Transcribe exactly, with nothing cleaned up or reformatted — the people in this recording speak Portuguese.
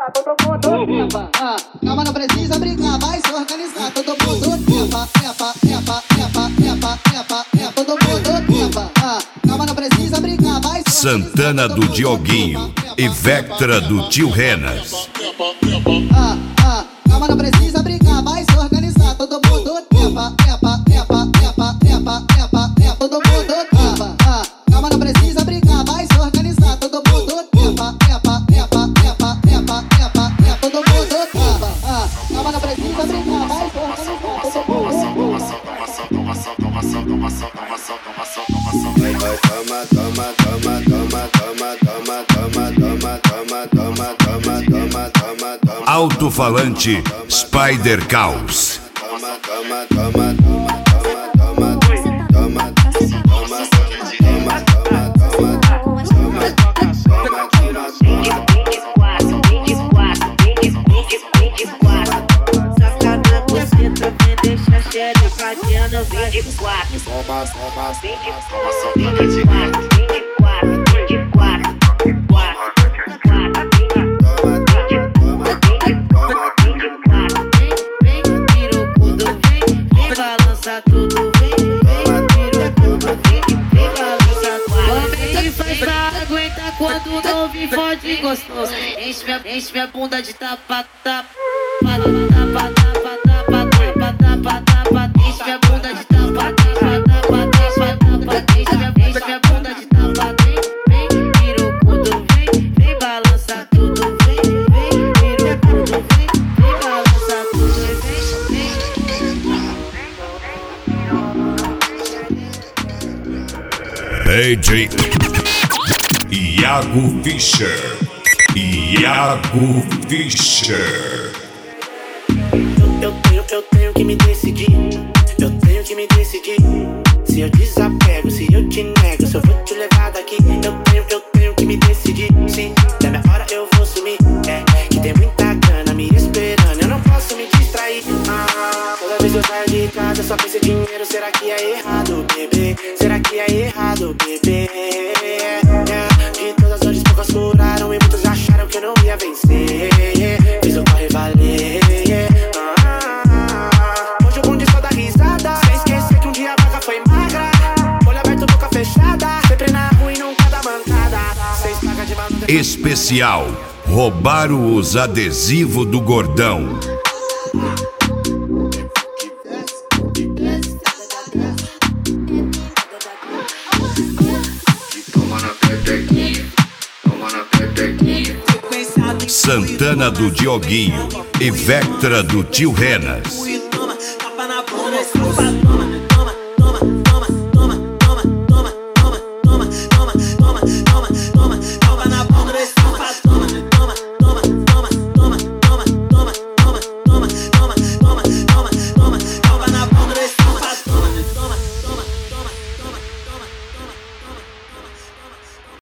todo mundo quepa. Ah, calma, não precisa brincar, vai se organizar. Todo mundo quepa, quepa, quepa, quepa, quepa, quepa, quepa. Todo mundo quepa. Ah, calma, não precisa brincar, vai se organizar. Santana do Dioguinho e Vectra do Tio Renas. Ah, ah, calma, não precisa brincar, vai se organizar. Todo mundo quepa, quepa, quepa, quepa, quepa, quepa, quepa. Todo mundo quepa. Ah, calma, não precisa brincar, vai se organizar. Todo mundo quepa, quepa, quepa, quepa, quepa, quepa, quepa. Todo mundo quepa. Ah, calma, não precisa brincar, vai se organizar. Todo mundo Toma, toma, toma, toma, toma, toma, toma, toma, toma, toma, toma, toma, toma, toma. Alto-falante Spider Caos. Toma, toma, toma, toma, toma, toma, toma, toma, toma, toma, toma, Sacada você também deixa a xereca no vinte e quatro. toma, toma, vinte e quatro, vinte e quatro, vinte e quatro, vinte e quatro, vinte e quatro, vinte e quatro. Vem, vem, tira o cudo, vem, vem, balança tudo, vem, vem, tira o cudo, vem, vem, balança tudo. Como é que faz pra aguentar quando não me fode gostoso? Enche minha, enche minha bunda de tapa, tapa, tapa, tapa, tapa, tapa, tapa, tapa, enche minha bunda de tapa, tapa, tapa, tapa, tapa, enche minha, enche minha bunda de tapa, vem, vem, tira o cudo, vem, vem, balança tudo, vem, vem, tira o cudo, vem, vem, balança tudo, vem, D J Iago Fischer. Iago Fischer. Eu tenho, eu tenho que me decidir. Eu tenho que me decidir. Se eu desapego, se eu te nego, se eu vou te levar daqui. Eu tenho, eu tenho que me decidir. Sim, da minha hora eu vou sumir. É, que tem muita grana me esperando, eu não posso me distrair. Ah, toda vez eu saio de casa só penso em dinheiro. Será que é errado, bebê? Será que é errado, bebê? É, de todas as dores poucas curaram e muitos acharam que eu não ia vencer. Fiz o corre valer. Hoje o bonde só dá risada, sem esquecer que um dia a vaca foi magra. Olho aberto, boca fechada, sempre na rua e nunca dá mancada. Seis pagas de maluco. Especial: roubaram os adesivos do gordão. Santana do Dioguinho e Vectra do Tio Renas.